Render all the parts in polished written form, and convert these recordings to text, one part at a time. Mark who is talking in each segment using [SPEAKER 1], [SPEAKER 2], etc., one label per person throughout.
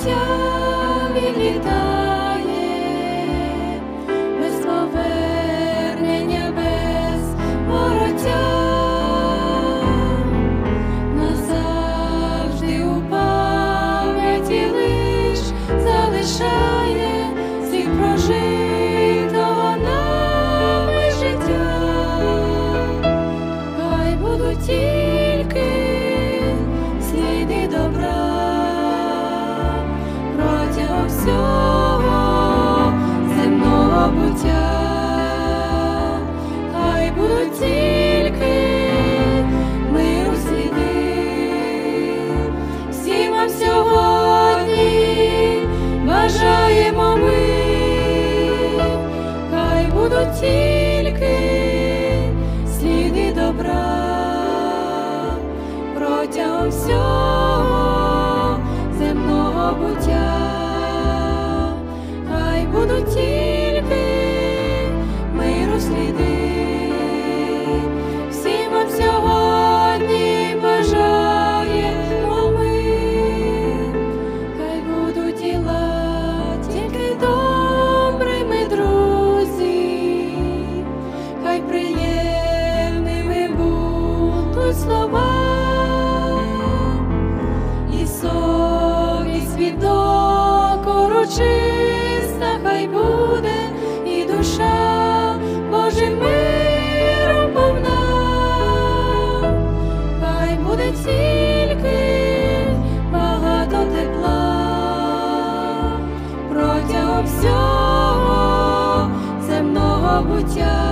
[SPEAKER 1] буття відлітає, без повернення, без вороття, назавжди у пам'яті лиш залишає слід прожитого нами життя. Хай будуть тільки сліди добра протягом всього земного буття. Хай будуть тільки миру сліди. Всім вам сьогодні бажаємо ми. Хай будуть тільки сліди добра протягом всього земного буття. Хай будуть тільки миру сліди. Всім вам сьогодні бажаємо ми. Хай будуть діла тільки добрими, друзі. Хай приємними будуть слова. І совість від докору чиста хай буде, і душа Божим миром повна. Хай буде тільки багато тепла протягом всього земного буття.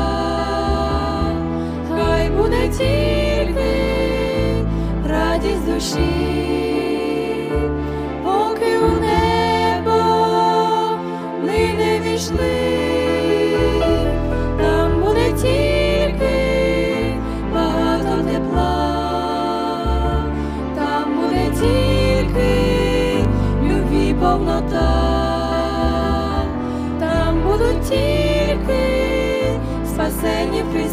[SPEAKER 1] Хай буде тільки радість душі, поки у небо ми не війшли. Там буде тільки багато тепла, там буде тільки любві повнота, там будуть тільки спасені в Христі.